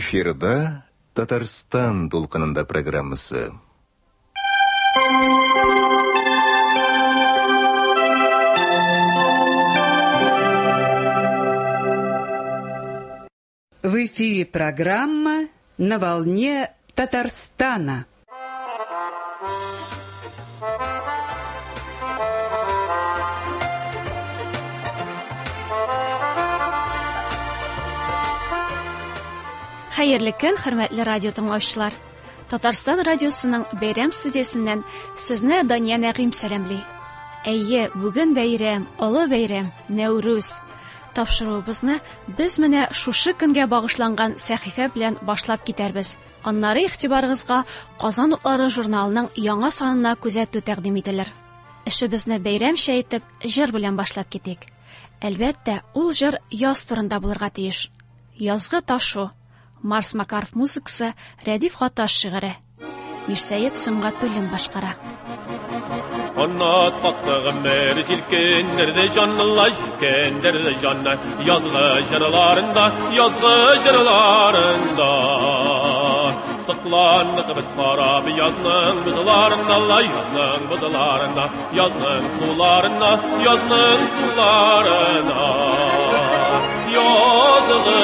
Эфирда Татарстан толкынында программасы. В эфире программа «На волне Татарстана». Хәерле көн, хөрмәтле радио тыңлаучылар. Татарстан радиосының бәйрәм студиясеннән сезне Дания Нәгыйм сәламли. Әйе, бүген бәйрәм, олы бәйрәм, Нәүрүз. Тапшыруыбызны без менә шушы көнгә багышланган сәхифә белән башлап китәрбез. Аннары игътибарыгызга Казан утлары журналының яңа санына күзәтү тәкъдим ителер. Эшебезне бәйрәмчә итеп, җыр белән башлап китик. Әлбәттә, ул җыр яз турында булырга тиеш. Язгы ташу. Марс Макаров музыкасы, Рәдиф Гаташ шигыре. Мирсәет Сөнгатуллин башкара. Anlat baktığım жилкендерде жаннылла жилкендерде жанна yazgı jırlarında Sıklandık biz qarab yazның buzlarında yazның buzlarında yazның sularında yazgı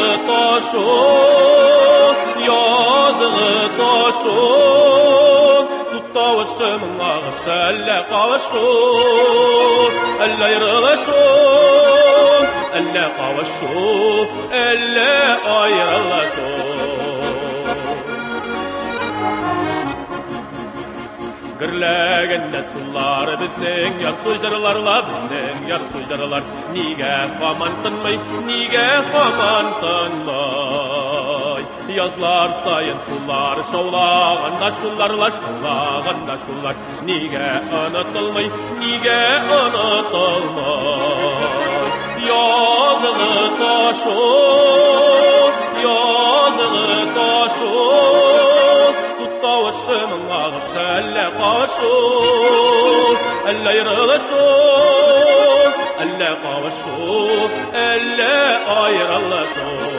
taşı Tavşımın ağışı elle kavuşur, elle yırılışur, elle kavuşur, elle ayrılışur. Gürlegende sular bizning yarsu jırlarla bizning yarsu jırlar. Nige haman tınmay, nige haman tınmay. Yazlar sayın sular şovlağında şullarla şovlağında şullar. Nige unutulmay, nige unutulmay. Yazılı taşur, yazılı taşur. Tavşımın ağışı elle kavuşur, elle yırılışur, elle kavuşur, elle ayrılışur.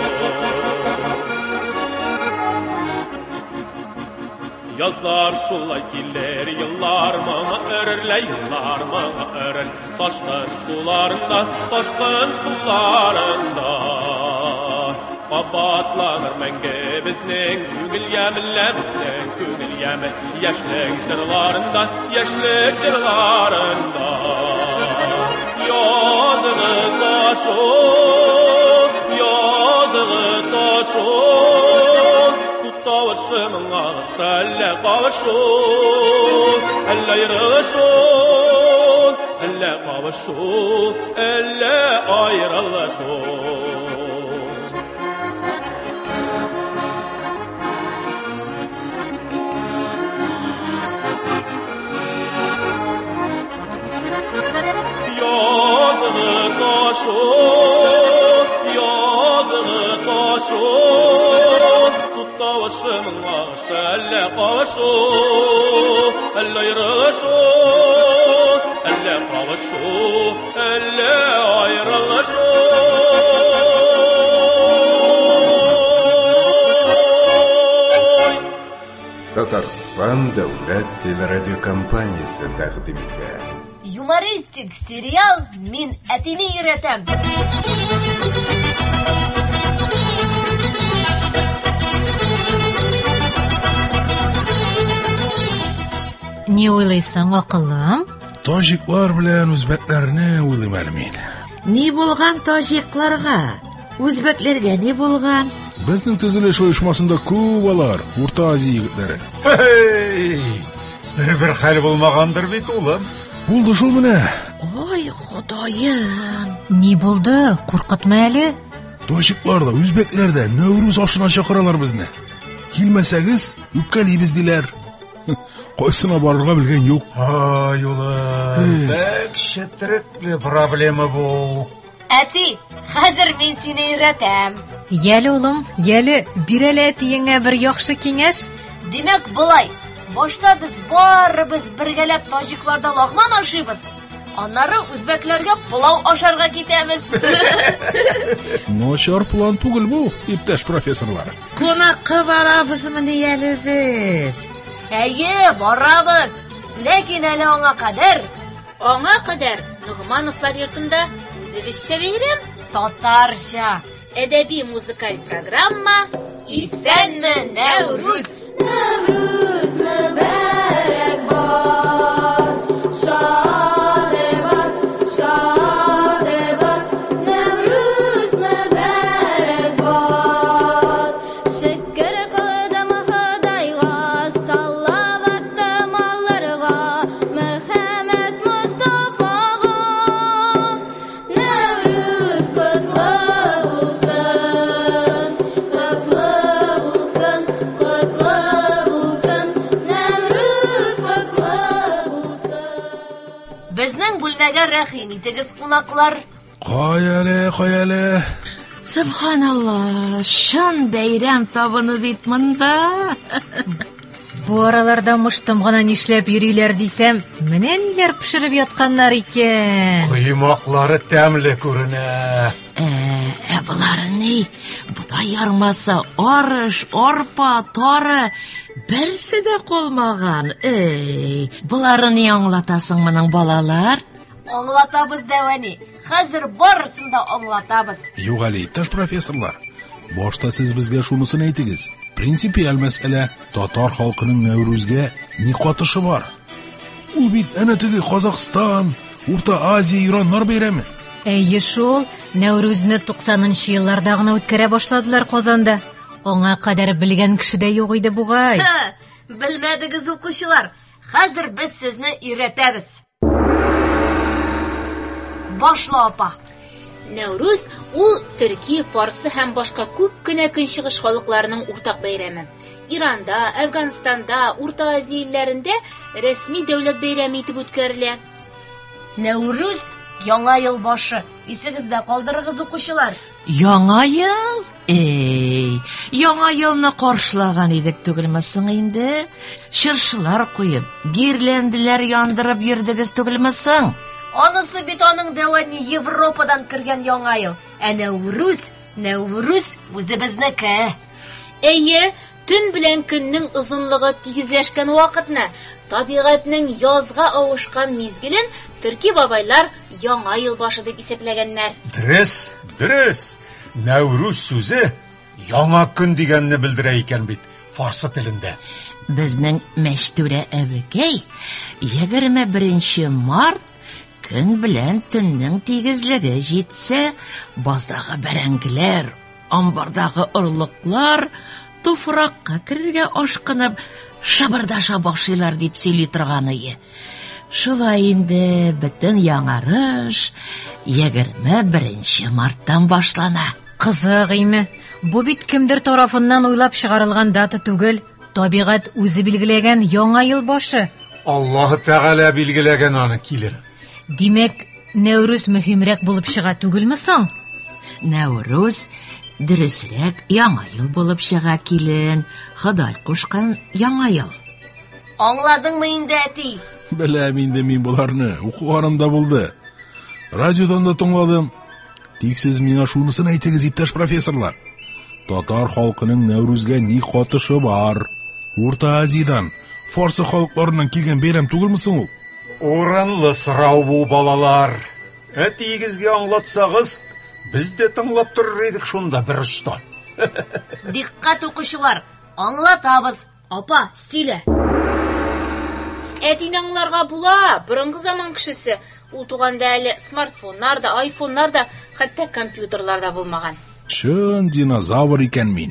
Yazlar şulay killer, yıllar bana örürler, yıllar bana örür. Taşkın sularında, taşkın sularında. Qabatlanır məngə bizning küngül yəmillər, bizning küngül yəmil. Yaşlık jırlarında, yaşlık jırlarında. Yazığı taşur, yazığı taşur. Tavşımın ağışı elle kavuşur, elle yırılışur, elle kavuşur, elle ayrılışur. Yazığı taşur, Tavşımın ağışı elle kavuşur, elle yırılışur, elle kavuşur, elle ayrılışur. Татарстан дәүләт телерадиокомпаниясе тәкъдим итә. Юмористик сериал «Мин әтине өйрәтәм». Не уйлыйсың, акыллым? Таҗиклар белән үзбәкләрне уйлыйм әле мин. Ни булган таҗикларга? Үзбәкләргә ни булган? Безнең төзелеш оешмасында күп алар, Урта Азия егетләре. Бер хәл булмагандыр бит улым. Булды шул менә. Ой, Ходаем. Ни булды? Куркытма әле. Таҗикларда, үзбәкләрдә Нәүрүз ашына чакыралар безне. Килмәсәгез, үпкәлибез диләр. Кайсына барырга белгән юк. Ай, улым. Бәк четерекле проблема бу. Әти, хәзер мин сине өйрәтәм. Яле, улым, яле, бир әле әтиеңә бер яхшы киңәш. Димәк, булай. Башта без барыбыз бергәләп таҗикларда лагман ашыйбыз. Аннары үзбәкләргә пылау ашарга китәбез. Начар план түгел бу, иптәш профессорлар. Кунакка барабызмыни әле без? Әйе, барабыз. Ләкин әле аңа кадәр Нугмановлар йортында үзебезчә бәйрәм. татарча. Әдәби музыкаль программа Исәнме, Нәүрүз! Нәүрүз мөбәрәк бар, шаде бат, Нәүрүз мөбәрәк бар. Шөкер кылдым Ходайга, салаватты малларга, Мөхәммәд Мустафага. Нәүрүз котлы булсын, котлы булсын, Нәүрүз котлы булсын. Безнең бүлмәгә рәхим итегез, кунаклар. Кай әле. Субханалла, шын бәйрәм табыны бит монда. Бу араларда мыштым гына нишләп йөриләр дисәм, менә ниләр пешереп ятканнар икән. Кыймаклары тәмле күренә. Булары ни? Будай ярмасы, арыш, арпа, тары, берсе дә калмаган. Булары ни аңлатасың моның балалар? Аңлатабыз дәвәни. Хәзер барысын да аңлатабыз. Юк әле, иптәш профессорлар. Башта сез безгә шунысын әйтегез. Принципиаль мәсьәлә, татар халкының Нәүрүзгә ни катышы бар? Ул бит әнә теге Казакстан, Урта Азия, Ираннар бәйрәме. Әйе шул, Нәүрүзне 90-нчы елларда гына үткәрә башладылар Казанда. Аңа кадәр белгән кеше дә юк иде бугай. Белмәдегез, укучылар. Хәзер без сезне өйрәтәбез. Башла, апа. Нәүрүз ул төрки, фарсы һәм башка күп кенә көнчыгыш халыкларының уртак бәйрәме. Иранда, Әфганстанда, Урта Азия илләрендә рәсми дәүләт бәйрәме итеп үткәрелә. Нәүрүз яңа ел башы. Исегездә калдырыгыз, укучылар. Яңа ел? Яңа елны каршылаган идек түгелме соң инде? Шыршылар куеп, гирләнделәр яндырып йөрдегез түгелме соң? Анысы бит аның дәвәни Европадан кергән яңа ел. Ә Нәүрүз үзебезнеке. Әйе, төн белән көннең озынлыгы тигезләшкән вакытны, табигатьнең язга авышкан мизгелен төрки бабайлар яңа ел башы дип исәпләгәннәр. Дөрес. Нәүрүз сүзе яңа көн дигәнне белдерә икән бит фарсы телендә. Безнең Мәчтүрә әбекәй 21 март көн белән төннең тигезлеге җитсә, баздагы бәрәңгеләр, амбардагы орлыклар туфракка керергә ашкынып шабырдаша башлыйлар дип сөйли торган ие. Шулай инде бөтен яңарыш 21 марттан башлана. Кызык име. Бу бит кемдер тарафыннан уйлап чыгарылган дата түгел, табигать үзе билгеләгән яңа ел башы. Аллаһы Тәгалә билгеләгән аны килер. Димәк, Нәүрүз мөһимрәк булып чыга түгелме соң? Нәүрүз дөресрәк яңа ел булып чыга килен. Ходай кушкан яңа ел. Аңладыңмы инде, әти? Беләм инде мин буларны, укыганымда булды. Радиодан да тыңладым. Тик сез миңа шунысын әйтегез, иптәш профессорлар. Татар халкының Нәүрүзгә ни катышы бар? Урта Азиядан, фарсы халыкларынан килгән бәйрәм түгелме соң ул? Урынлы сорау бу, балалар. Әтигезгә аңлатсагыз, без дә тыңлап торыр идек шунда бер очта. Диккать, укучылар, аңлатабыз. Апа, сөйлә. Әтин аңларга була, борынгы заман кешесе. Ул туганда әле смартфоннар да, айфоннар да, хәтта компьютерлар да булмаган. Чын динозавр икән мин.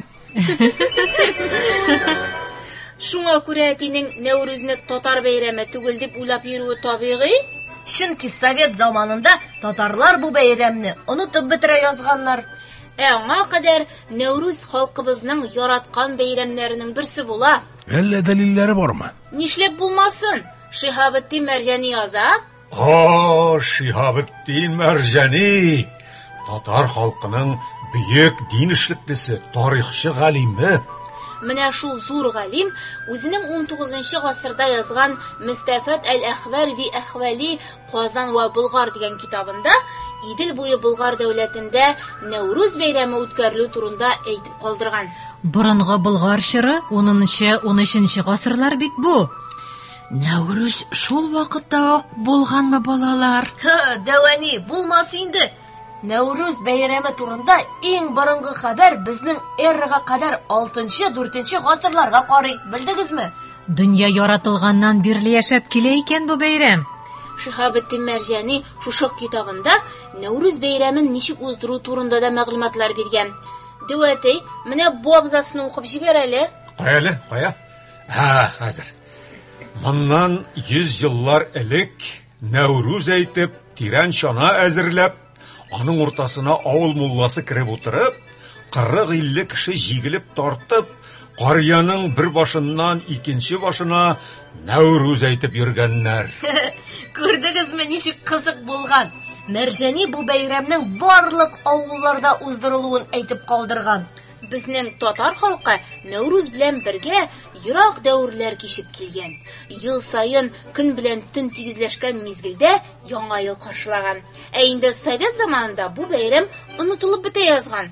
Шуңа күрә әтинең Нәүрүзне татар бәйрәме түгел дип уйлап йөрүе табигый. Чөнки Совет заманында татарлар бу бәйрәмне онытып бетерә язганнар. Аңа кадәр Нәүрүз халкыбызның яраткан бәйрәмнәренең берсе була. Әллә дәлилләре бармы? Нишләп булмасын? Шиһабетдин Мәрҗани яза. Шиһабетдин Мәрҗани, татар халкының бөек дин эшлеклесе, тарихчы галиме. Менә шул зур галим үзенең 19 гасырда язган Мустафат әл-Әхвар ви Әхвали Казан ва Болгар дигән китабында Идел буе Болгар дәүләтендә Нәүрүз бәйрәме үткәрелү турында әйтеп калдырган. Борынгы Болгар чоры 10-13 гасырлар бит бу. Нәүрүз шул вакытта булганмы, балалар? Дәвани, булмас инде. Нәүрүз бәйрәме турында иң борынгы хәбәр безнең эрага кадәр 6-4 гасырларга карый. Белдегезме? Дөнья яратылганнан бирле яшәп килә икән бу бәйрәм. Шиһабетдин Мәрҗани шушы китабында Нәүрүз бәйрәмен ничек уздыру турында да мәгълүматлар биргән. Дәвәтей, менә бу абзацны укып җибәр әле. Кая? Хәзер. Моннан 100 еллар элек Нәүрүз әйтеп, тирән чана әзерләп, аның уртасына авыл мулласы киреп утырып, 40-50 кеше җигелеп тартып, карьяның бер башыннан икенче башына Нәүрүз әйтеп йөргәннәр. Күрдегезме, ничек кызык булган? Мәрҗани бу бәйрәмнең барлык авылларда уздырылуын әйтеп калдырган. Безнең татар халкы Нәүрүз белән бергә ерак дәврләр кичеп килгән. Ел сайын көн белән төн тигезләшкән мизгелдә яңа ел каршылаган. Ә инде совет заманында бу бәйрәм онытылып бетә язган.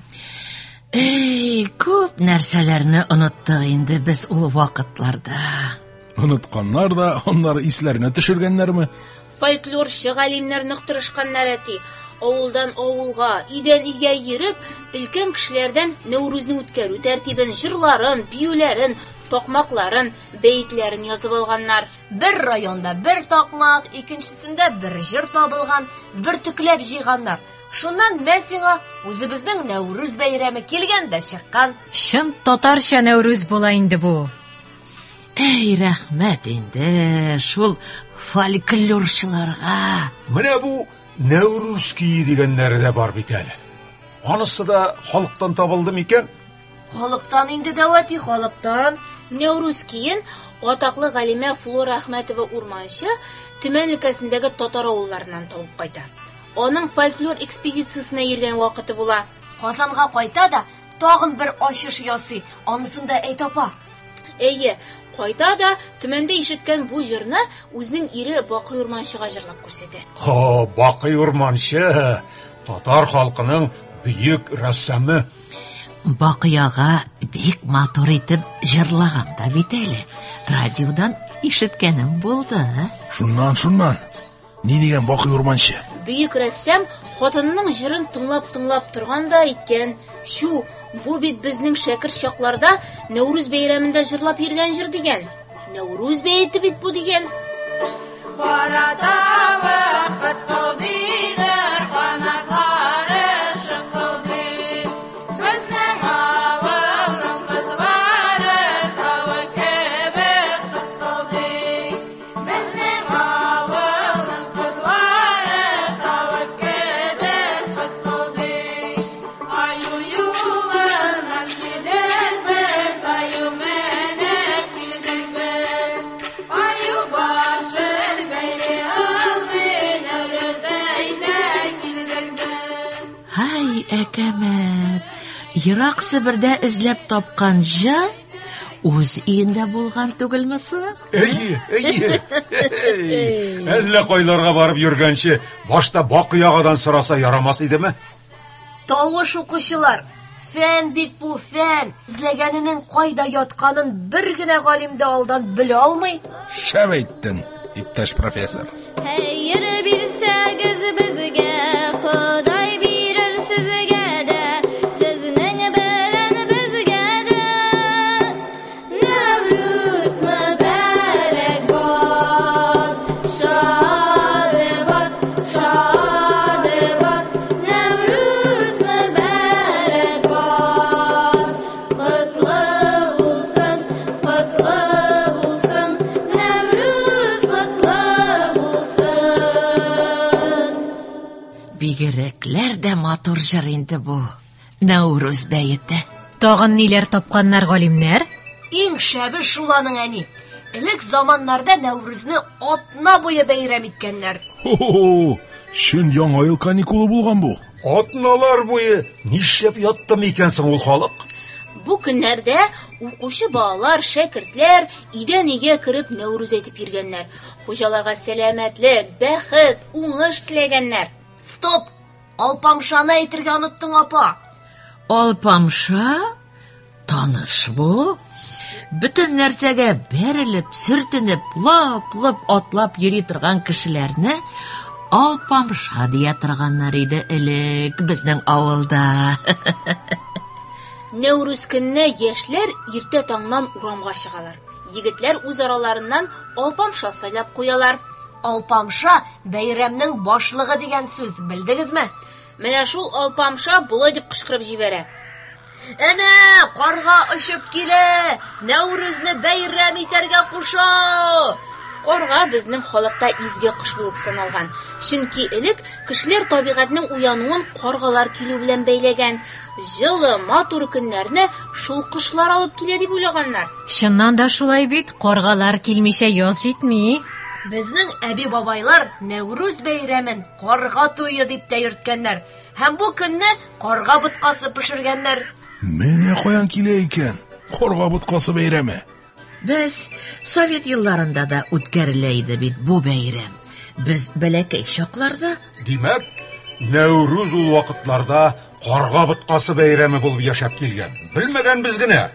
Күп нәрсәләрне оныттык инде без ул вакытларда. Онытканнар да аннары исләренә төшергәннәрме? Фольклорчы галимнәр нык тырышканнар әти. Авылдан авылга, идән өйгә йөреп, өлкән кешеләрдән Нәүрүзне үткәрү тәртибен, җырларын, биюләрен, такмакларын, бәйтләрен язып алганнар. Бер районда бер такмак, икенчесендә бер җыр табылган, бер төкләп җыйганнар. Шуннан мәсиңа үзебезнең Нәүрүз бәйрәме килгәндә чыккан. Шын татарча Нәүрүз була инде бу. Рәхмәт инде шул фольклорчыларга. Менә бу Нәүрүз кие дигәннәре дә бар бит әле. Анысы да халыктан табылды микән? Халыктан инде, Дәвати, халыктан. Нәүрүз киен атаклы галимә Флора Әхмәтова Урманчы Төмән өлкәсендәге татар авылларыннан табып кайта. Аның фольклор экспедициясенә йөргән вакыты була. Казанга кайта да тагын бер ачыш ясый. Анысын да әйт, апа. Әйе, кайта да Төмәндә ишеткән бу җырны үзенең ире Бакый Урманчыга җырлап күрсәтә. Бакый Урманчы татар халкының бөек рәссамы. Бакыяга бик матур итеп җырлаганда бит әле. Радиодан ишеткәнем булды. Шуннан. Ни дигән Бакый Урманчы? Бөек рәссам хатынының җырын тыңлап торганда әйткән: "Шу, бу бит безнең шәкер чакларда Нәүрүз бәйрәмендә җырлап йөргән җыр" дигән. Нәүрүз бәйте бит бу дигән. Барада вакыт кылдыдыр, канатлары шыкылды. Безнең авылның кызлары савы кебек кытылды. Безнең авылның кызлары савы кебек кытылды. Аю юлынан килербез, аю менеп килдербез. Аю башын бәйле алды, Нәүрүз әйтә килдербез. Һай, әкәмәт. Ерак Себердә эзләп тапкан җан үз өендә булган түгелме соң? Әйе. Әллә кайларга барып йөргәнче, башта Бакыягадан сораса ярамас идеме? Тавыш укучылар, фән бит бу, фән. Эзләгәненең кайда ятканын бер генә галим дә алдан белә алмый. Шәп әйттең, иптәш профессор. Хәйр бирсәгез безгә, Ходай бирер сезгә дә, сезнең белән безгә дә. Нәүрүз мөбарәк бат, шады бат, Нәүрүз мөбарәк бат. Котлы булсын, Нәүрүз котлы булсын. Бигерәкләр дә матур җыр инде бу. Нәүрүз бәйете. Тагын ниләр тапканнар галимнәр? Иң шәбе шул аның, әни. Элек заманнарда Нәүрүзне атна буе бәйрәм иткәннәр. Шын яңа ел каникулы булган бу. Атналар буе нишләп ятты микән соң ул халык? Бу көннәрдә укучы балалар, шәкертләр идән-өйгә кереп Нәүрүз әйтеп йөргәннәр. Хуҗаларга сәламәтлек, бәхет, уңыш теләгәннәр. Стоп! Алпамшаны әйтергә оныттың, апа. Алпамша? Таныш бу? Бүтән нәрсәгә бәрелеп, сөртенеп, лап-лап атлап йөри торган кешеләрне Алпамша дия торганнар иде элек безнең авылда. Нәүрүз көнне яшьләр иртә таңнан урамга чыгалар. Егетләр үз араларыннан Алпамша сайлап куялар. Алпамша бәйрәмнең башлыгы дигән сүз, белдегезме? Менә шул Алпамша булай дип кычкырып җибәрә. Әнә, карга очып килә, Нәүрүзне бәйрәм итәргә куша. Карга безнең халыкта изге кош булып саналган. Чөнки элек кешеләр табигатьнең уянуын каргалар килү белән бәйләгән. Җылы, матур көннәрне шул кошлар алып килә дип уйлаганнар. Чыннан да шулай бит, каргалар килмичә яз җитми. Безнең әби-бабайлар Нәүрүз бәйрәмен карга туе дип тә йөрткәннәр. Һәм бу көнне карга боткасы пешергәннәр. Менә каян килә икән карга боткасы бәйрәме. Без Совет елларында да үткәрелә иде бит бу бәйрәм. Без бәләкәй чакларда. Димәк, Нәүрүз ул вакытларда карга боткасы бәйрәме булып яшәп килгән. Белмәгән без генә.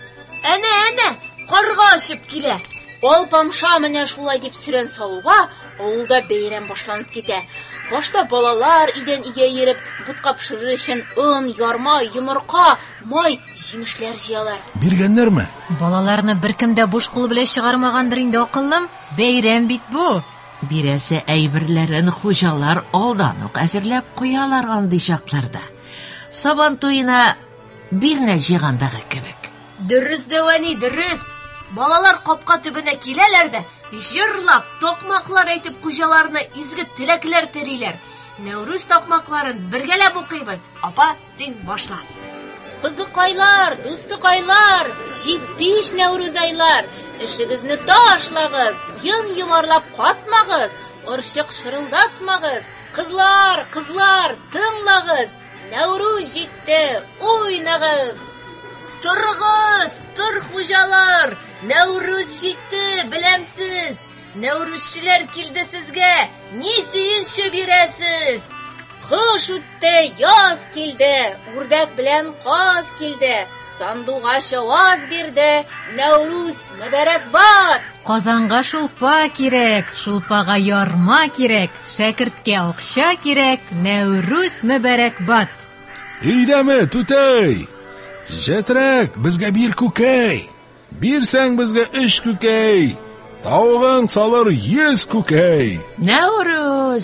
Әнә, карга очып килә. Алпамша менә шулай дип сүрән салуга, авылда бәйрәм башланып китә. Башта балалар идән-өйгә йөреп, бутка пешерер өчен он, ярма, йомырка, май, җимешләр җыялар. Биргәннәрме? Балаларны беркем дә буш кул белән чыгармагандыр инде, акыллым. Бәйрәм бит бу. Бирәсе әйберләрен хуҗалар алдан ук әзерләп куялар андый чакларда. Сабан туена бирнә җыгандагы кебек. Дөрес дәвани, дөрес. Балалар капка төбенә киләләр дә, җырлап, токмаклар әйтеп хуҗаларына изге теләкләр телиләр. Нәүрүз токмакларын бергәләп укыйбыз. Апа, син башла. Кызыкайлар, дустыкайлар, җитдиш Нәүрүз айлар, эшегезне ташлагыз, йон йомарлап катмагыз, орчык шырылдатмагыз. Кызлар, тыңлагыз, Нәүрүз җитте, уйнагыз. Торгыз, тур хуҗалар, Нәүрүз җитте, беләмсез. Нәүрүзчеләр килде сезгә, ни сөенче бирәсез? Кыш үтте, яз килде, үрдәк белән каз килде. Сандугач аваз бирде, Нәүрүз мөбарәкбат. Казанга шулпа кирәк, шулпага ярма кирәк, шәкерткә акча кирәк, Нәүрүз мөбарәкбат. Өйдәме, түтәй? Җәтрәк, безгә бир күкәй. Бирсәң безгә 3 күкәй. Тавыгың салыр 100 күкәй. Нәүрүз,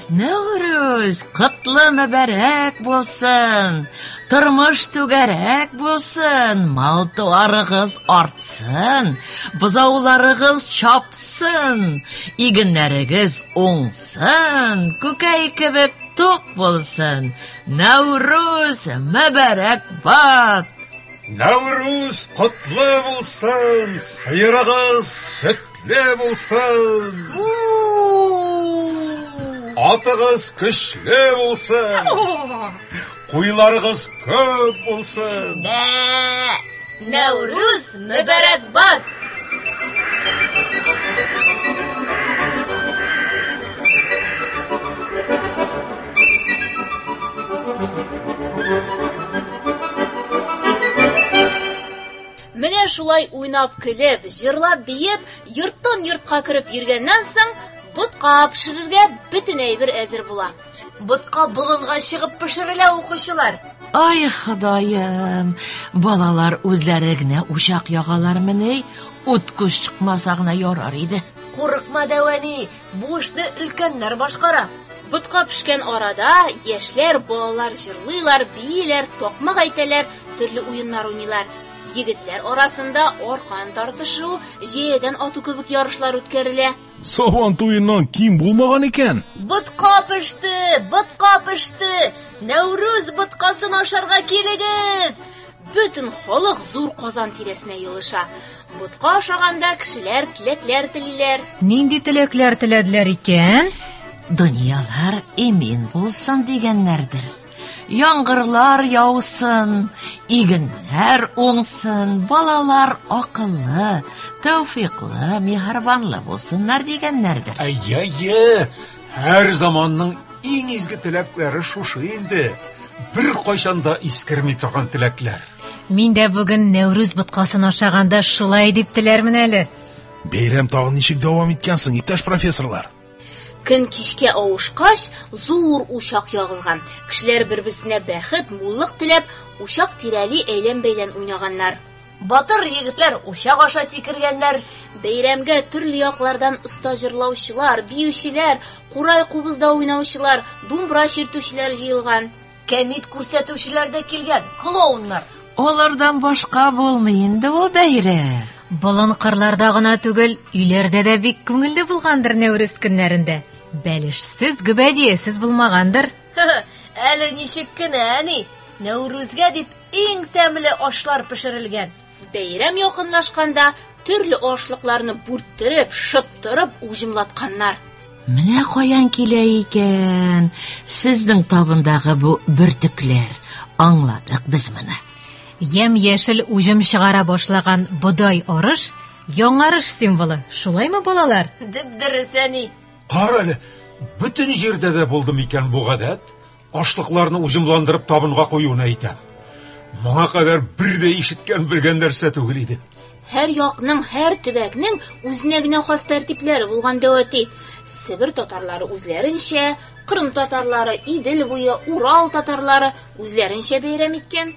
котлы мөбарәк булсын. Тормыш түгәрәк булсын. Мал-туарыгыз артсын. Бозауларыгыз чапсын. Игеннәрегез уңсын. Күкәй кебек тук булсын. Нәүрүз мөбарәкбат. Нәүрүз котлы булсын, сыерыгыз сөтле булсын. Атыгыз көчле булсын. Куйларыгыз көп булсын. Нәүрүз мөбарәкбат. Менә шулай уйнап көлеп, җырлап биеп, йорттан йортка кереп йөргәннән соң, бутка пешерергә бөтен әйбер әзер була. Бутка болынга чыгып пешерелә укучылар. Ай, Ходаем, балалар үзләре генә учак ягалармыни, ут күз чыкмаса гына ярар иде. Курыкма, дәвани, бу эшне өлкәннәр башкара. Бутка пешкән арада яшьләр, балалар җырлыйлар, бииләр, токмак әйтәләр, төрле уеннар уйныйлар. Егетләр арасында аркан тартышу, җәядән ату кебек ярышлар үткәрелә. Сабан туеннан ким булмаган икән. Бутка пеште. Нәүрүз буткасын ашарга килегез. Бөтен халык зур Казан тирәсенә йылыша. Бутка ашаганда кешеләр теләкләр телиләр. Нинди теләкләр теләделәр икән? Дөньялар имин булсын дигәннәрдер. яңгырлар яусын, игеннәр уңсын, балалар акыллы, тәүфиклы, миһәрбанлы булсыннар дигәннәрдер. Әйе, һәр заманның иң изге теләкләре шушы инде. Бер кайчанда искерми торган теләкләр. Мин дә бүген Нәүрүз боткасын ашаганда шулай дип теләрмен әле. Бәйрәм тагын ничек дәвам иткәнсең, иптәш профессорлар? Көн кичкә авышкач, зур учак ягылган. Кешеләр бер-берсенә бәхет, муллык теләп, учак тирәли әйлән-бәйлән уйнаганнар. Батыр егетләр учак аша сикергәннәр. Бәйрәмгә төрле яклардан оста җырлаучылар, биючеләр, курай кубызда уйнаучылар, думбра чиртүчеләр җыелган. Кәмит күрсәтүчеләр дә килгән, клоуннар. Олардан башка булмый инде ул бәйрәм. Болын кырларда гына түгел, өйләрдә дә бик күңелле булгандыр Нәүрүз көннәрендә. Бәлешсез, гүбәдиесез булмагандыр. Әле ничек кенә, әни? Нәүрүзгә дип иң тәмле ашлар пешерелгән. Бәйрәм якынлашканда төрле ашлыкларны бүрттереп, шыттырып уҗымлатканнар. Менә каян килә икән сезнең табындагы бу бөртекләр. Аңладык без моны. Ям-яшел уҗым чыгара башлаган бодай арыш яңарыш символы. Шулаймы, балалар? Дөрес, әни. Кара әле, бөтен җирдә дә булды микән бу гадәт? Ашлыкларны уҗымландырып табынга куюны әйтәм. Моңа кадәр бер дә ишеткән белгән нәрсә түгел иде. Һәр якның, һәр төбәкнең үзенә генә хас тәртипләре булган дәвати. Себер татарлары үзләренчә, Кырым татарлары, Идел буе, Урал татарлары үзләренчә бәйрәм иткән.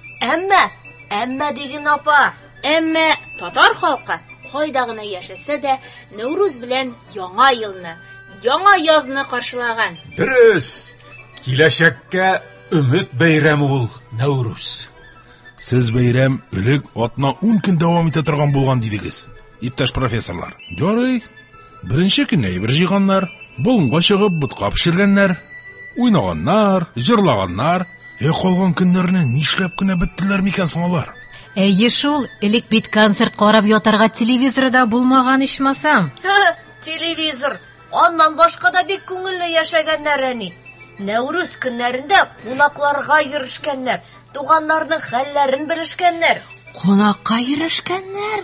Әмма диген апа. Әмма татар халкы кайда гына яшәсә дә Нәүрүз белән яңа елны, яңа язны каршылаган. Дөрес. Киләчәккә өмет бәйрәме ул Нәүрүз. Сез бәйрәм элек атна 10 көн дәвам итә торган булган дидегез, иптәш профессорлар. Ярый. Беренче көнне әйбер җыйганнар, болынга чыгып ботка пешергәннәр, уйнаганнар, җырлаганнар. Калган көннәрне нишләп кенә беттеләр микән соң алар? Әйе шул, элек бит концерт карап ятарга телевизоры да булмаган ичмасам. Телевизор. Аннан башка да бик күңелле яшәгәннәр, әни. Нәүрүз көннәрендә кунакларга йөришкәннәр, туганнарның хәлләрен белешкәннәр. Кунакка йөришкәннәр?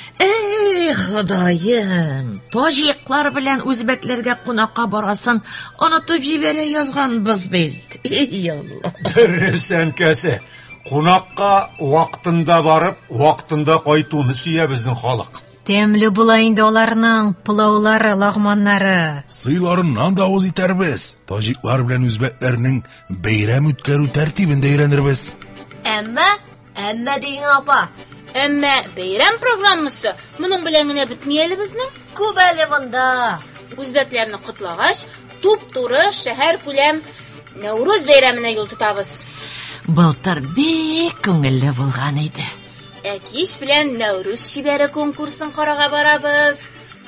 Эй, Ходаем, таҗиклар белән үзбәкләргә кунакка барасын онытып җибәрә язганбыз бит. Эй Алла. Дөрес, әнкәсе. Кунакка вакытында барып, вакытында кайтуны сөя безнең халык. Тәмле була инде аларның пылаулары, лагманнары. Сыйларыннан да авыз итәрбез. Таҗиклар белән үзбәкләрнең бәйрәм үткәрү тәртибен дә өйрәнербез. Әмма диген апа. Әмма бәйрәм программасы моның белән генә бетми әле безнең. Күп әле монда. Үзбәкләрне кутлагач, туп-туры шәһәр күләм Нәүрүз бәйрәменә юл тотабыз. Былтыр бик күңелле булган иде. Кич белән Нәүрүз шибәре конкурсын карага барабыз.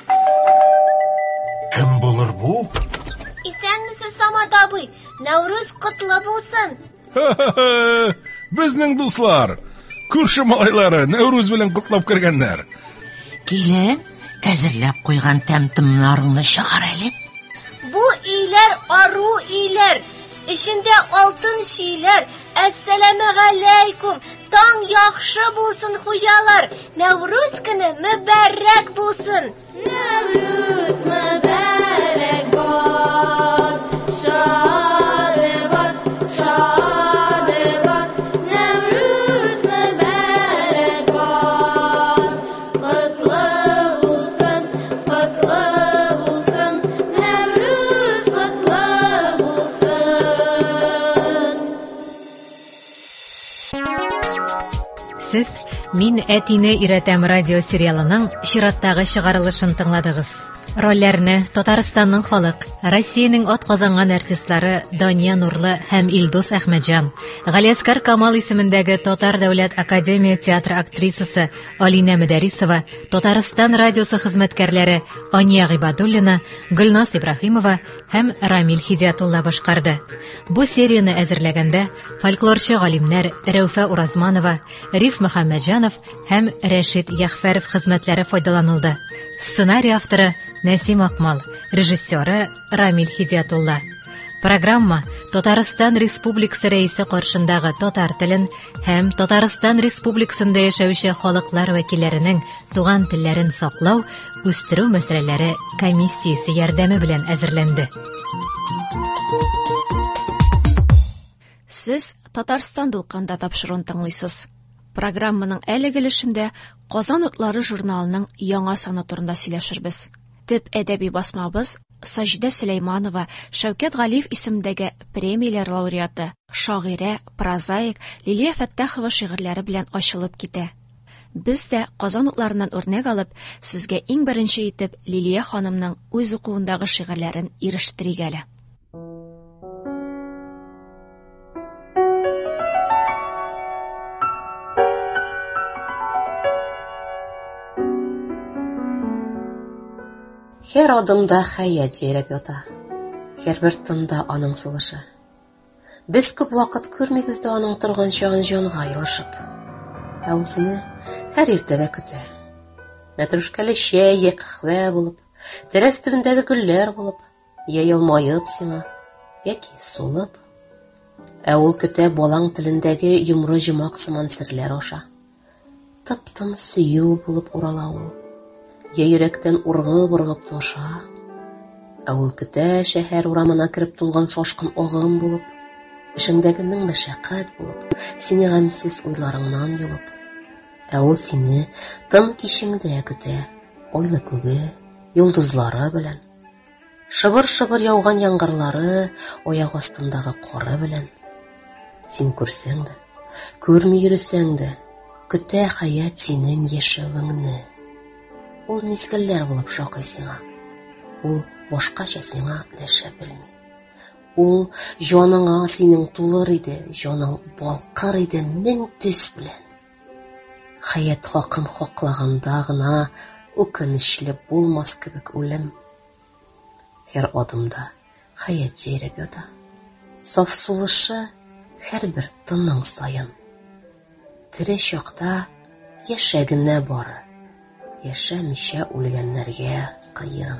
Кем булыр бу? Исәнмесез, Самат абый? Нәүрүз котлы булсын. Безнең дуслар, күрше малайлары Нәүрүз белән котлап кергәннәр. Килен, әзерләп куйган тәмтемнарыңны чыгар әле. Бу өйләр ару өйләр. Ишендә алтын шиләр. Әссәламу галейкум. Таң яхшы булсын, хуҗалар. Нәүрүз көне мөбарәк булсын. Нәүрүз мөбарәк бат, шады бат, шады бат. Нәүрүз мөбарәк бат, котлы булсын, Нәүрүз котлы булсын. Сез «Мин әтине өйрәтәм» радио сериалының чираттагы чыгарылышын тыңладыгыз. Рольләрне Татарстанның халык, Россиянең атказанган артистлары Дания Нурлы һәм Илдус Әхмәтҗан, Галиәскәр Камал исемендәге Татар дәүләт академия театры актрисасы Алинә Мөдәрисова, Татарстан радиосы хезмәткәрләре Ания Гыйбадуллина, Гөлназ Ибраһимова һәм Рамил Хидиятулла башкарды. Бу серияны әзерләгәндә фольклорчы галимнәр Рәүфә Уразманова, Риф Мөхәммәтҗанов һәм Рәшит Яхфәров хезмәтләре файдаланылды. Сценарий авторы Нәсим Акмал, режиссеры Рамил Хидиятулла. Программа Татарстан Республикасы рәисе каршындагы татар телен һәм Татарстан Республикасында яшәүче халыклар вәкилләренең туган телләрен саклау, үстерү мәсьәләләре комиссиясе ярдәме белән әзерләнде. Сез Татарстан дулкында тапшыруын тыңлыйсыз. Программаның әлеге өлешендә Казан утлары журналының яңа саны турында сөйләшербез. Төп әдәби басмабыз Саҗидә Сөләйманова Шәүкәт Галиев исемендәге премияләр лауреаты, шагыйрә, прозаик Лилия Фәттахова шигырьләре белән ачылып китә. Без дә Казан утларыннан үрнәк алып, сезгә иң беренче итеп Лилия ханымның үз укуындагы шигырьләрен ирештерик әле. Һәр адымда хәят җәйрәп ята, һәр бер тында аның сулышы. Без күп вакыт күрмибез дә аның торган чагын җанга елышып. Ә үзене һәр иртәдә көтә. Мәтрүшкәле чәй, я кахвә булып, тәрәз төбендәге гөлләр булып, я елмаеп сиңа, яки сулып. Ә ул көтә балаң телендәге йомры җымак сыман серләр аша. Тып-тын сөю булып урала ул. Я йөрәктән ургып-ургып таша. Ә ул көтә шәһәр урамына кереп тулган шашкын агым булып, эшеңдәге мең мәшәкать булып, сине гамьсез уйларыңнан йолып. Ә ул сине тын кичеңдә көтә, ойлы күге, йолдызлары белән. Шыбыр-шыбыр яуган яңгырлары, аяк астындагы кары белән. Син күрсәң дә, күрми йөрсәң дә, көтә хәят синең яшәвеңне. Ул мизгелләр булып шакый сиңа. Ул башкача сиңа дәшә белми. Ул җаныңа синең тулыр иде, җаның балкыр иде мең төс белән. Хәят хакын хаклаганда гына үкенечле булмас кебек үлем. Һәр адымда хәят җәйрәп ята. Саф сулышы һәр бер тынның саен. Тере чакта яшәгенә бары. Яшәмичә үлгәннәргә кыен.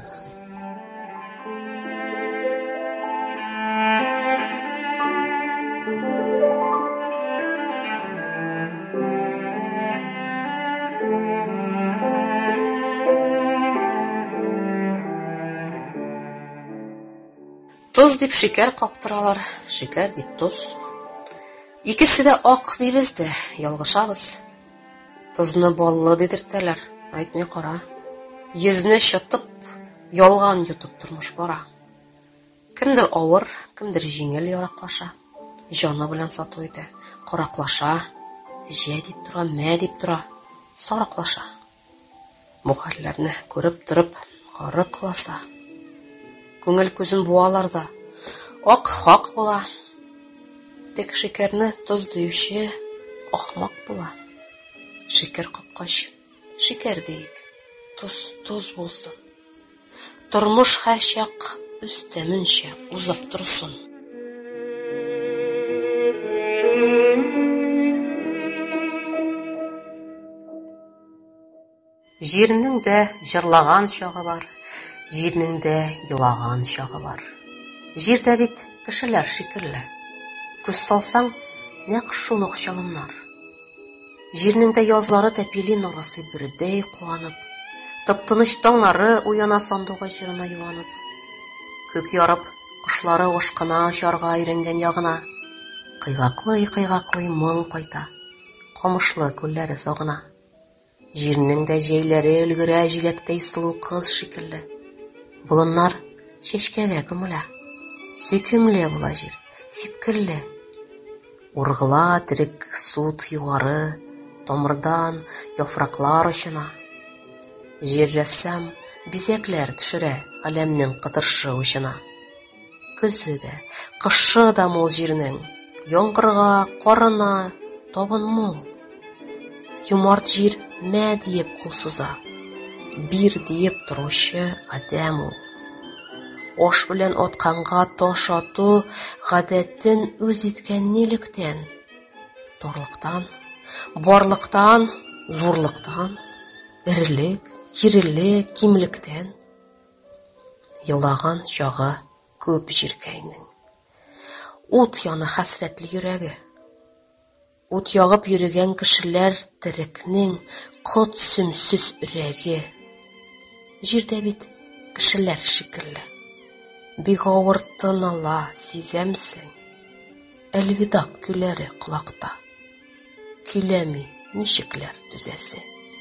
Туз дип шикәр каптыралар, шикәр дип туз. Икесе дә ак дибез дә, ялгышабыз. Тузны баллы дидертәләр. Әйтмей кара. Йөзне чытып, ялган йотып тормыш бара. Кемдер авыр, кемдер җиңел яраклаша. Җаны белән сату итә, караклаша. Җә дип тора, мә дип тора, сараклаша. Бу хәлләрне күреп торып, карыкласа. Күңел күзен буаларда, ак хак була. Тек шикәрне тоз диюче ахмак була. Шикәр капкач шикәр дейик, туз булсын. Тормыш һәр чак үз тәменчә узып торсын. Җирнең дә җырлаган чагы бар, җирнең дә елаган чагы бар. Җирдә бит кешеләр шикелле. Күз салсаң, нәкъ шул ук чалымнар. Җирнең дә язлары тәпили нарасы бердәй куанып, тып-тыныч таңнары уяна сандугы җырына юанып. Күк ярып, кошлары ашкына очарга өйрәнгән ягына. Кыйгаклый моң кайта, камышлы күлләре сагына. Җирнең дә җәйләре өлгерә җиләктәй сылу кыз шикелле. Болыннар чәчкәгә күмелә. Сөйкемле була җир, сипкелле. Ургыла терек суд югары, тамырдан яфраклар очына. Җир рәссам бизәкләр төшерә галәмнең кытыршы учына. Көзе дә, кышы да мул җирнең, яңгырга, карына табын мул. Юмарт җир мә диеп кул суза, бир диеп торучы адәм ул. Аш белән атканга таш ату гадәтен үз иткән нилектән? Торлыктан, барлыктан, зурлыктан, эрелек, кирелек, кимлектән. Елаган чагы күп җиркәйнең, Ут яны хәсрәтле йөрәге. Ут ягып йөрегән кешеләр терекнең кот сөмсез үрәге. Җирдә бит кешеләр шикелле. Бик авыр тын ала, сизәмсең. Әлвида күләре колакта. Күләми ничекләр түзәсе.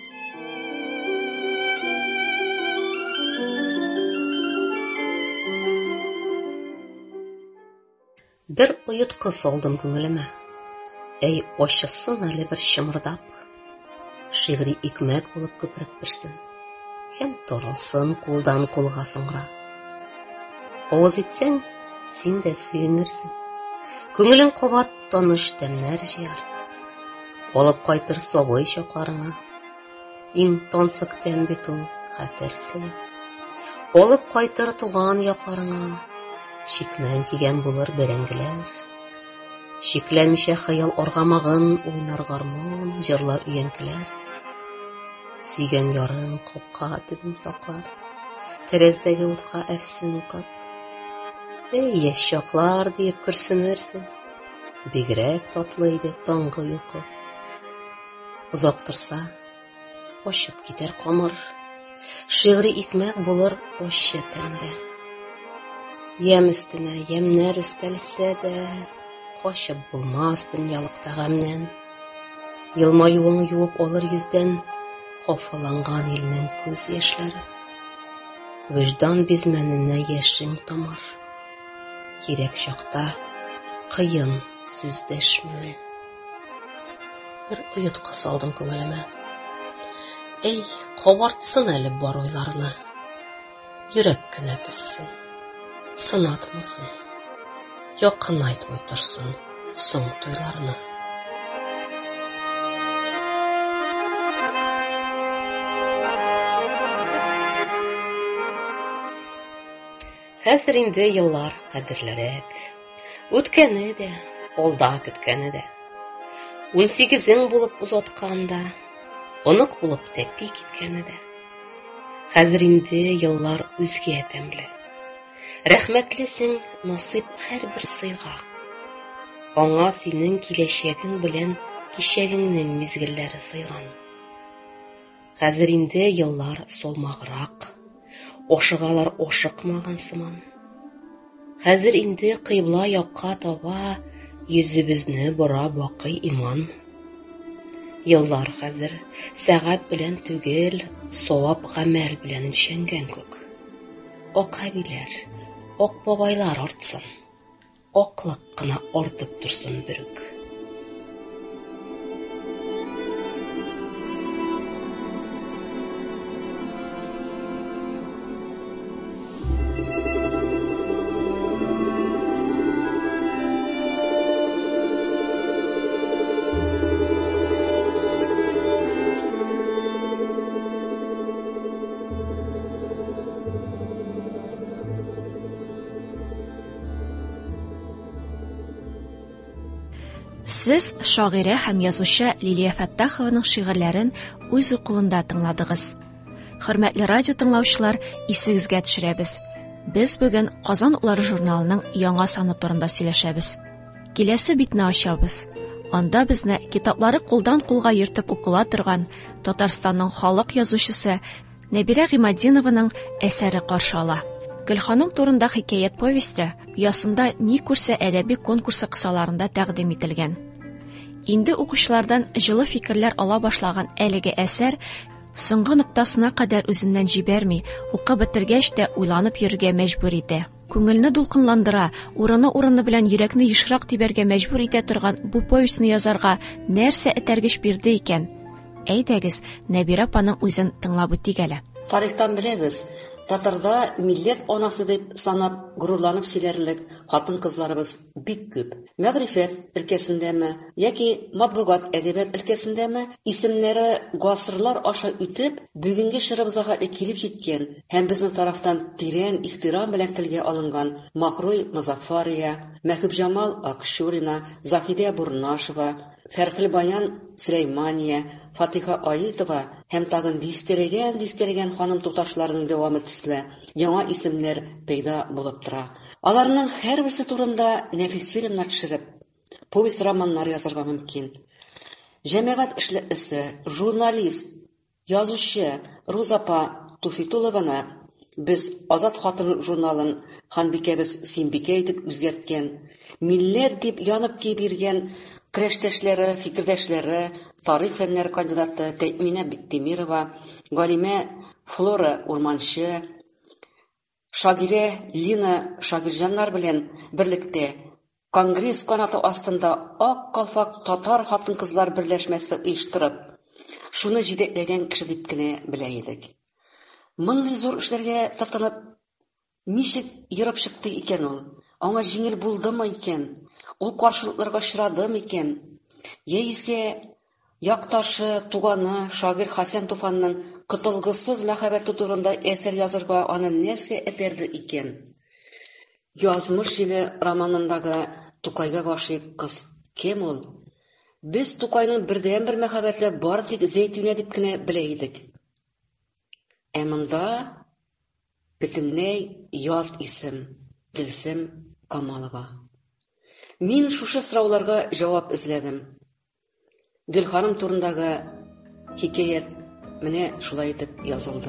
Бер оятка салдым күңелемә. Әй, ачысын әле бер чымырдап. Шигъри икмәк булып күпрәк пешсен. Һәм таралсын кулдан кулга соңра. Авыз итсәң, син дә сөенерсең. Күңелең кабат таныш тәмнәр җыяр. Алып кайтыр сабый чакларыңа. Иң тансык тәм бит ул хәтерсез. Алып кайтыр туган якларыңа. Шикмән кигән булыр бәрәңгеләр. Шикләмичә хыял аргамагын уйнар гармун, җырлар өянкеләр. Сөйгән ярың капка төбен саклар. Тәрәздәге утка әфсен укып. Эй, яшь чаклар дип күрсенерсең. Бигрәк татлы иде таңгы йокы. Узак торса, ачып китәр камыр. Шигъри икмәк булыр ачы тәмдә. Ям өстенә ямнәр өстәлсә дә, качып булмас дөньялыкта гамнән. Елмаюың юып алыр йөздән, хафаланган илнең күз яшьләре. Вөҗдан бизмәненә яшең тамар. Кирәк чакта кыен сүз дәшмәү. Бер оятка салдым күңелемә. Эй, кабартсын әле бар уйларны. Йөрәк кенә түссен. Сынатмасын. Якын айтмый торсын соң туйларны. Хәзер инде еллар кадерлерәк. Үткәне дә, алда көткәне дә. 18 булып узатканда, онык булып тәпи киткәне дә. Хәзер инде еллар үзгә тәмле. Рәхмәтлесең насыйп һәрбер сыйга. Аңа синең киләчәгең белән кичәгеңнең мизгелләре сыйган. Хәзер инде еллар солмаграк. Ашыгалар ашыкмаган сыман. Хәзер инде кыйбла якка таба йөзебезне бора бакый иман. Еллар хәзер сәгать белән түгел, савап гамәл белән өлчәнгән күк. Ак әбиләр, ак бабайлар артсын. Аклык кына артып турсын бүрек. Сез шагыйрә һәм язучы Лилия Фәттахованың шигырьләрен үз укуында тыңладыгыз. Хөрмәтле радио тыңлаучылар, исегезгә төшерәбез. Без бүген Казан улары журналының яңа саны турында сөйләшәбез. Киләсе битне ачабыз. Анда безне китаплары кулдан кулга йөртеп укыла торган Татарстанның халык язучысы Нәбирә Гыймадинованың әсәре каршы ала. Гөлханым турында хикәят повесте ясында ни күрсә әдәби конкурсы кысаларында тәкъдим ителгән. Инде укучылардан җылы фикерләр ала башлаган әлеге әсәр соңгы ноктасына кадәр үзеннән җибәрми, укып бетергәч тә уйланып йөрергә мәҗбүр итә. Күңелне дулкынландыра, урыны белән йөрәкне ешрак тибәргә мәҗбүр итә торган бу повестьны язарга нәрсә этәргеч бирде икән? Әйдәгез, Нәбирә апаның үзен тыңлап үтик әле. Тарихтан беләбез. Татарда милләт анасы дип санап горурланып сөйләрлек хатын-кызларыбыз бик күп. Мәгърифәт өлкәсендәме яки матбугат әдәбият өлкәсендәме исемнәре гасырлар аша үтеп, бүгенге чорыбызга килеп җиткән һәм безнең тарафтан тирән ихтирам белән телгә алынган Махруй Музаффария, Мәхүб Җамал Акшурина, Захидә Бурнашева, Фәрхил Баян Сөләймания, Фатиха Аитова һәм тагын дистәләгән ханым туташларының дәвамы төсле яңа исемнәр пәйда булып тора. Аларның һәрберсе турында нәфис фильмнар төшереп, повесть романнар язарга мөмкин. Җәмәгать эшлеклесе, журналист, язучы Розапа Туфитулованы без Азат хатын журналын Ханбикәбез Симбикә итеп үзгәрткән, милләт дип янып киеп йөргән көрәштәшләре, фикердәшләре, тарих фәннәре кандидаты Тәйминә Биктимирова, Галимә Флора Урманчы, Шагирә Лина Шагирҗаннар белән берлектә Конгресс канаты астында ак калфак татар хатын-кызлар берләшмәсе оештырып, шуны җитәкләгән кеше дип кенә белә идек. Мондый зур эшләргә тотынып, ничек йөреп чыкты икән ул? Аңа җиңел булдымы икән? Ул каршылыкларга очрадымы икән? Яисә якташы, туганы шагыйрь Хәсән Туфанның кытылгысыз мәхәббәте турында әсәр язарга аны нәрсә этәрде икән? Язмыш җиле романындагы Тукайга гашыйк кыз кем ул? Без Тукайның бердән-бер мәхәббәтле бар тик Зәйтүнә дип кенә белә идек. Ә монда бөтенләй ят исем Гөлсем Камалова. Мин шушы сорауларга җавап эзләдем. Гөлханым турындагы хикәят менә шулай итеп язылды.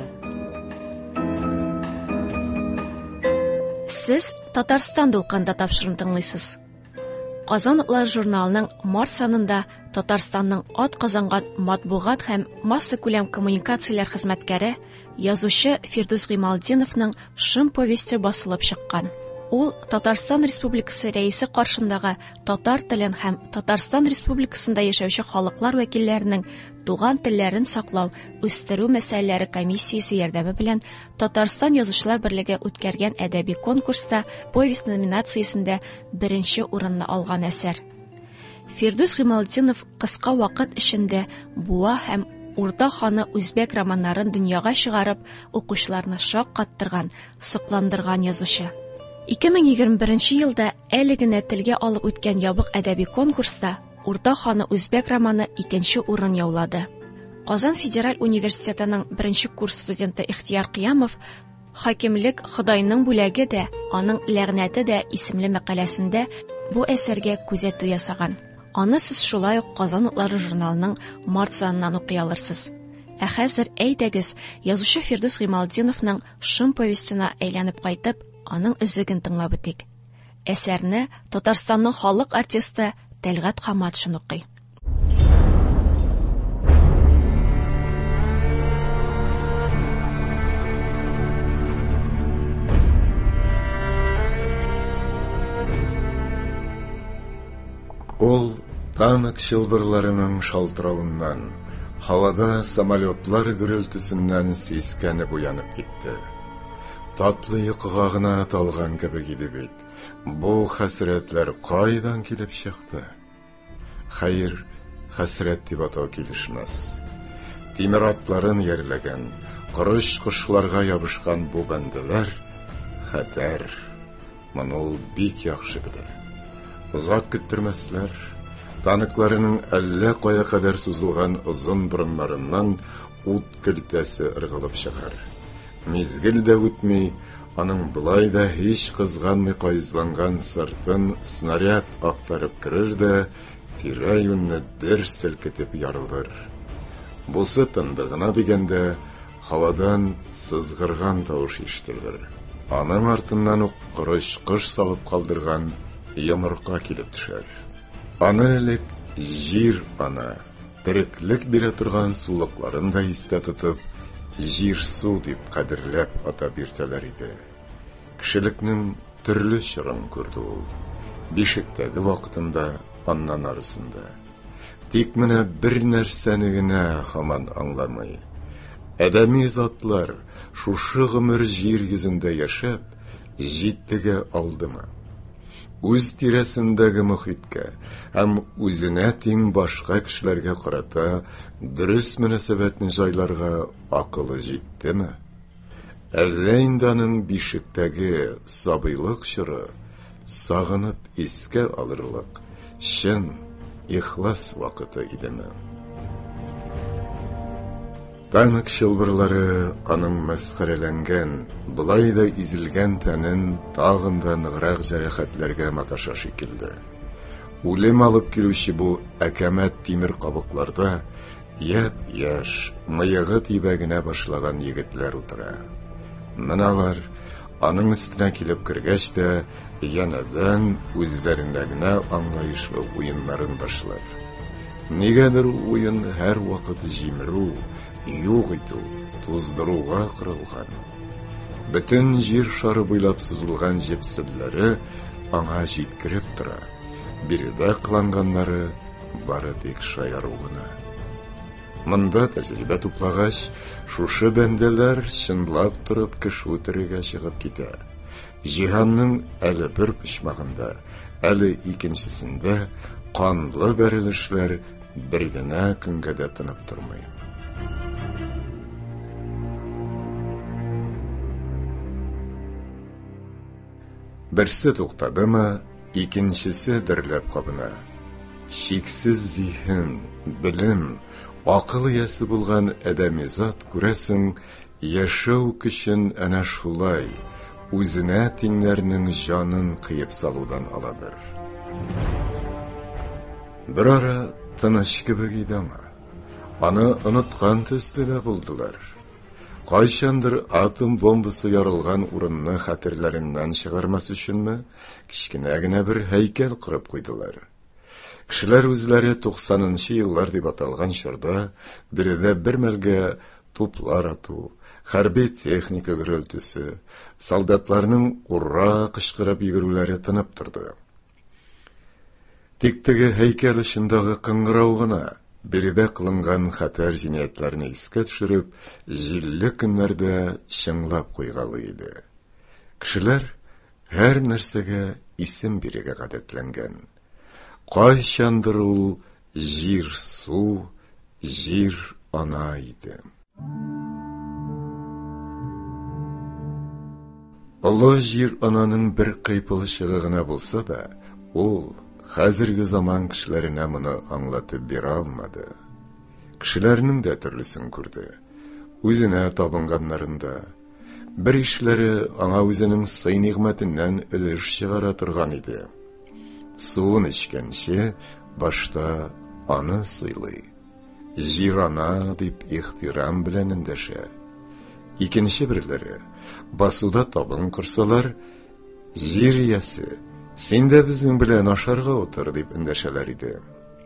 Сез Татарстан дулкында тапшырын тыңлыйсыз. Казан утлар журналының март санында Татарстанның атказанган матбугат һәм масса күләм коммуникацияләр хезмәткәре, язучы Фирдус Гыймалтдиновның Шым повесте басылып чыккан. Ул Татарстан Республикасы рәисе каршындагы татар телен һәм Татарстан Республикасында яшәүче халыклар вәкилләренең туган телләрен саклау, үстерү мәсьәләләре комиссиясе ярдәме белән Татарстан язучылар берлеге үткәргән әдәби конкурста повесть номинациясендә беренче урынны алган әсәр. Фирдус Гыймалтдинов кыска вакыт эчендә Буа һәм Урта ханы үзбәк романнарын дөньяга чыгарып, укучыларны шаккаттырган, сокландырган язучы. 2021 елда әле генә телгә алып үткән ябык әдәби конкурста Урта ханы үзбәк романы 2нче урын яулады. Казан Федераль университетының 1нче курс студенты Ихтияр Кыямов Хакимлек Худайның бүләге дә, аның ләгънәте дә исемле мәкаләсендә бу әсәргә күзәтү ясаган. Аны сез шулай ук Казан утлары журналының март саныннан укый алырсыз. Ә хәзер әйдәгез, язучы Фирдус Гыймалтдиновның Шым повестена әйләнеп кайтып, аның үзеген тыңлап үтик. Әсәрне Татарстанның халык артисты Тәлгать Хаматшин укый. Ул танк чылбырларының шалтыравыннан, һавада самолетлар гөрелтүсеннән сискәнеп уянып китте. Татлы йокыга гына талган кебек иде бит. Бу хәсрәтләр кайдан килеп чыкты? Хәер, хәсрәт дип атау килешмәс. Тимер атларын ярләгән, кырыш кошларга ябышкан бу бәндәләр хәтәр. Моны ул бик яхшы белә. Озак көттермәсләр, танкларының әллә кая кадәр сузылган озын борыннарыннан ут көлтәсе ыргылып чыгар. Мизгел дә үтми, аның былай да һич кызганмый кайзланган сыртын снаряд актарып керер дә тирә-юньне дер селкетеп ярылыр. Бусы тындыгына дигәндә һавадан сызгырган тавыш ишетелер. Аның артыннан ук кырыш кыш салып калдырган йомырка килеп төшәр. Аны элек җир ана, тереклек бирә торган сулыкларын да истә тотып, җир су дип кадерләп атап йөртәләр иде. Кешелекнең төрле чорын күрде ул. Бишектәге вакытында, аннан арысында. Тик менә бер нәрсәне генә һаман аңламый. Адәми затлар шушы гомер җир йөзендә яшәп, җиттегә алдымы? Үз тирәсендәге мөхиткә һәм үзенә тиң башка кешеләргә карата дөрес мөнәсәбәтне җайларга акылы җиттеме? Әллә инде аның бишектәге сабыйлык чоры сагынып искә алырлык чын ихлас вакыты идеме? Танк шылбырлары аның мәсхәрәләнгән, былай да изелгән тәнен тагын да ныграк җәрәхәтләргә маташа шикелле. Үлем алып килүче бу әкәмәт тимер кабыкларда яшь, мыегы тибәгенә башлаган егетләр утыра. Меналар аның өстенә килеп кергәч тә янәдән үзләрендә генә аңлаешлы уеннарын башлар. Нигәдер ул уен һәр вакыт җимерү, юк итү, туздыруга корылган. Бөтен җир шары буйлап сузылган җепселләре аңа җиткереп тора. Биредә кыланганнары бары тик шаяру гына. Монда тәҗрибә туплагач, шушы бәндәләр чынлап торып кеше үтерергә чыгып китә. Җиһанның әле бер почмагында, әле икенчесендә канлы бәрелешләр бер генә көнгә дә тынып тормый. Берсе туктадымы, икенчесе дөрләп кабына. Шиксез зиһен, белем, акыл иясе булган адәми зат күрәсең, яшәү көчен әнә шулай үзенә тиңнәрнең җанын кыеп салудан аладыр. Бер ара тыныч кебек иде аңа. Аны оныткан төсле дә булдылар. Кайчандыр атом бомбасы ярылган урынны хәтерләреннән чыгармас өченме, кичкенә генә бер һәйкәл кырып куйдылар. Кешеләр үзләре 90нчы еллар дип аталган чорда биредә бер мәлгә туплар ату, хәрби техника гөрелтүсе, солдатларның ура кычкырып йөгерүләре тынып торды. Тик теге һәйкәл очындагы кыңгырау гына биредә кылынган хәтәр җинаятларны искә төшереп, җилле көннәрдә чыңлап куйгалы иде. Кешеләр һәр нәрсәгә исем бирергә гадәтләнгән. Кайчандыр ул җир су, җир ана иде. Олы җир ананың бер кыйпылчыгы гына булса да, ул хәзерге заман кешеләренә моны аңлатып бирә алмады. Кешеләрнең дә төрлесен күрде. Үзенә табынганнарында бер ишләре аңа үзенең сый-нигъмәтеннән өлеш чыгара торган иде. Суын эчкәнче башта аны сыйлый. Җир ана дип ихтирам белән эндәшә. Икенче бирләре басуда табын кырсалар, җир иясе, син дә безнең белән ашарга утыр дип эндәшәләр иде.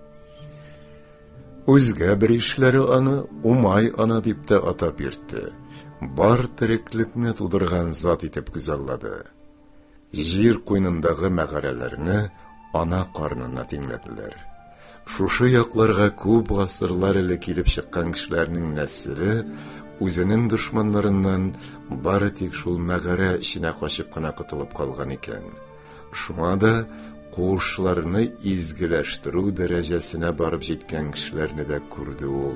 Үзгә бер ишләре аны Умай ана дип тә атап йөртте. Бар тереклекне тудырган зат итеп күзаллады. Җир куйнындагы мәгарәләрне ана карнына тиңләделәр. Шушы якларга күп гасырлар элек килеп чыккан кешеләрнең нәселе үзенең дошманнарыннан бары тик шул мәгарә эченә качып кына котылып калган икән. Шуңа да куышларны изгеләштерү дәрәҗәсенә барып җиткән кешеләрне дә күрде ул.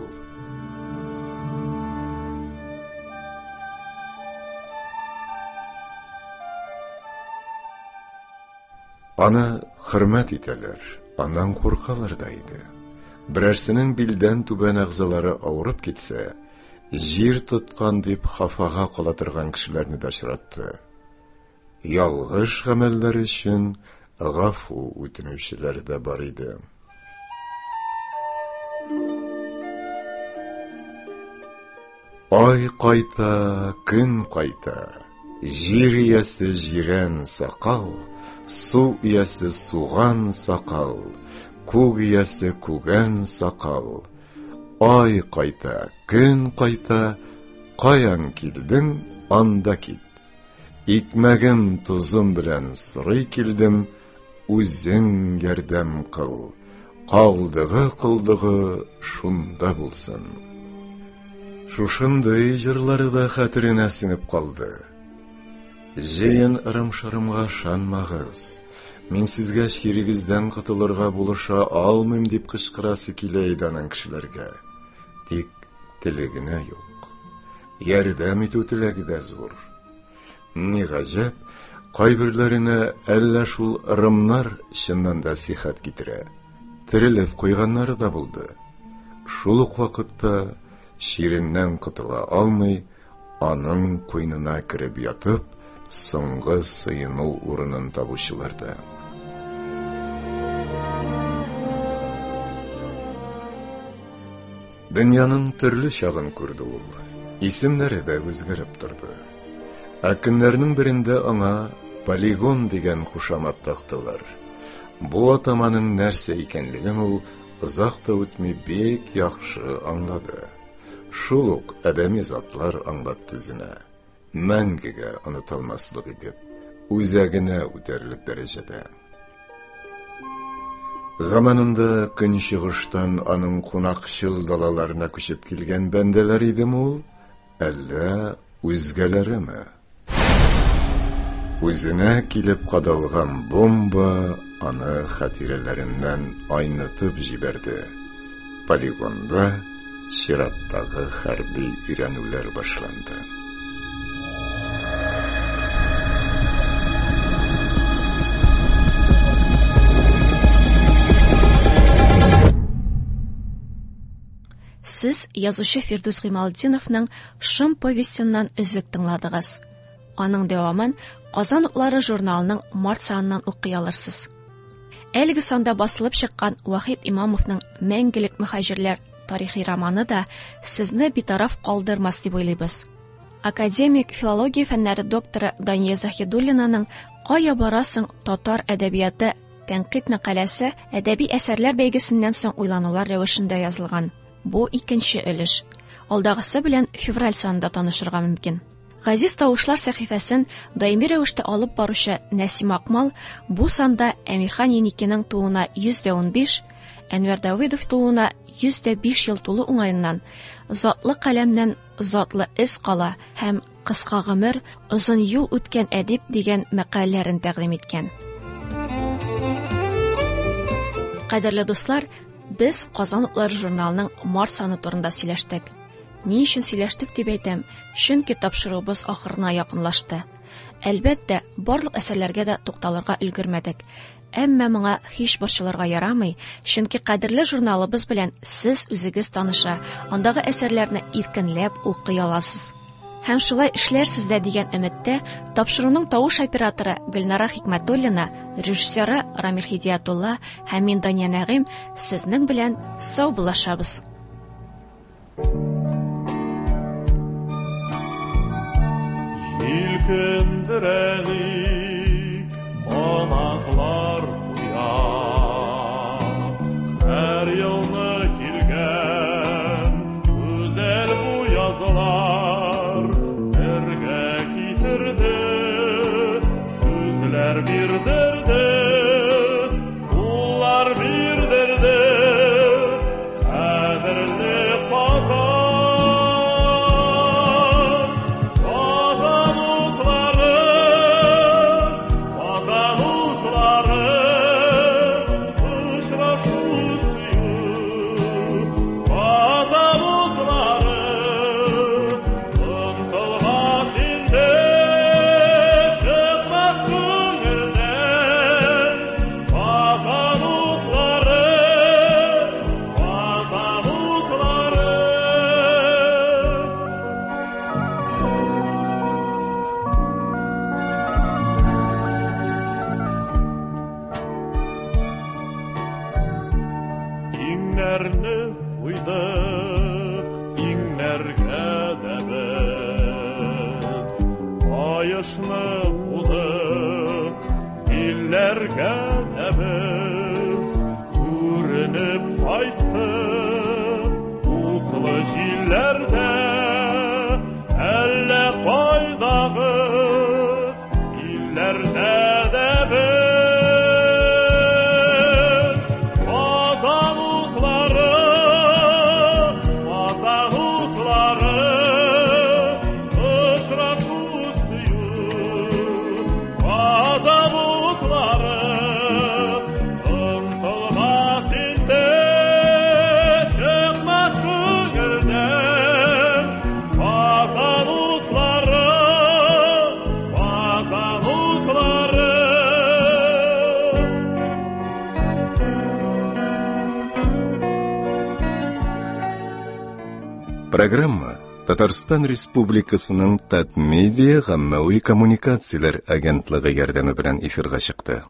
Аны хөрмәт итәләр, аннан куркалар да иде. Берәрсенең билдән түбән әгъзалары авырып китсә, җир тоткан дип хафага кала торган кешеләрне дә очратты. Ялгыш гамәлләр өчен гафу үтенүчеләр дә бар иде. Ай кайта, көн кайта, җир иясе җирән сакал, су иясе суган сакал, күк иясе күгән сакал. Ай кайта, көн кайта, каян килдең, анда кит. Икмәгем тузым белән сырый килдем, үзең ярдәм кыл. Калдыгы шунда булсын. Шушындай җырлары да хәтеренә сеңеп калды. Җыен ырым-шырымга шанмагыз. Мин сезгә ширигездән котылырга булыша алмыйм дип кычкырасы килә иде аның кешеләргә. Тик теле генә юк. Ярдәм итү теләге дә зур. Ни гаҗәп, кайберләренә әллә шул ырымнар чыннан да сихәт китерә. Терелеп куйганнары да булды. Шул ук вакытта шириннән кытыла алмый, аның куйнына кіріп ятып, соңгы сыйыну урынын табучыларда. Дөньяның төрле чагын күрде ул. Исемнәре дә үзгәреп торды. Көннәрнең берендә аңа полигон дигән кушамат тактылар. Бу атаманың нәрсә икәнлеген ул озак та үтми бик яхшы аңлады. Шул ук адәми затлар аңлатты үзенә. Мәңгегә онытылмаслык итеп, үзәгенә үтәрлек дәрәҗәдә. Заманында көнчыгыштан аның кунакчыл далаларына күчеп килгән бәндәләр идеме ул, әллә үзгәләреме? Үзенә килеп кадалган бомба аны хатирәләреннән айнытып җибәрде. Полигонда чираттагы хәрби өйрәнүләр башланды. Сез язучы Фирдус Гыймалтдиновның «Шым» повестеннан өзлек тыңладыгыз. Аның дәвамын Казан утлары журналының март санынан укый алырсыз. Әлеге санда басылып чыккан Вахид Имамовның «Мәңгелек мөхаҗирләр» тарихи романы да сезне битараф калдырмас дип уйлыйбыз. Академик филология фәннәре докторы Дания Захидуллинаның «Кая барасың? Татар әдәбияты» тәнкыйть мәкаләсе әдәби әсәрләр бәйгесеннән соң уйланулар рәвешендә язылган. Бу икенче өлеш. Алдагысы белән февраль санында танышырга мөмкин. Газиз Тавышлар сәхифәсен даими рәвештә алып баручы Нәсим Акмал бу санда Әмирхан Еникинең тууына 115, Әнвәр Давыдов тууына 105 ел тулу уңаеннан затлы каләмнән затлы эз кала һәм кыска гомер, озын юл үткән әдип дигән мәкаләләрен тәкъдим иткән. Кадерле дуслар, без Казан утлары журналының март саны турында сөйләштек. Ни өчен сөйләштек дип әйтәм? Чөнки тапшыруыбыз ахырына якынлашты. Әлбәттә, барлык әсәрләргә дә тукталырга өлгермәдек. Әмма моңа һич борчылырга ярамый, чөнки кадерле журналыбыз белән сез үзегез таныша, андагы әсәрләрне иркенләп укый аласыз. Һәм шулай эшләрсез дә дигән өметтә тапшыруның тавыш операторы Гөлнара Хикмәтуллина, режиссеры Рамил Хидиятулла һәм мин Дания Нәгыйм сезнең белән сау булашабыз. Җилкендерәлик анаклар куя, һәр елны килгән үзәл бу язлар бергә китерде, сүзләр бирдерде, уллар бирдерде, кадерле Программа Татарстан Республикасының Татмедиа гаммәви коммуникацияләр агентлыгы ярдәме белән эфирга чыкты.